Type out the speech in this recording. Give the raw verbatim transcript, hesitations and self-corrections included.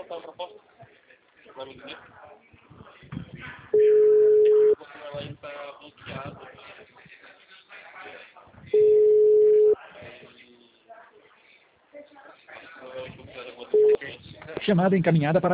tá a proposta. Um amigo meu. Ela está bloqueado. Chamada encaminhada para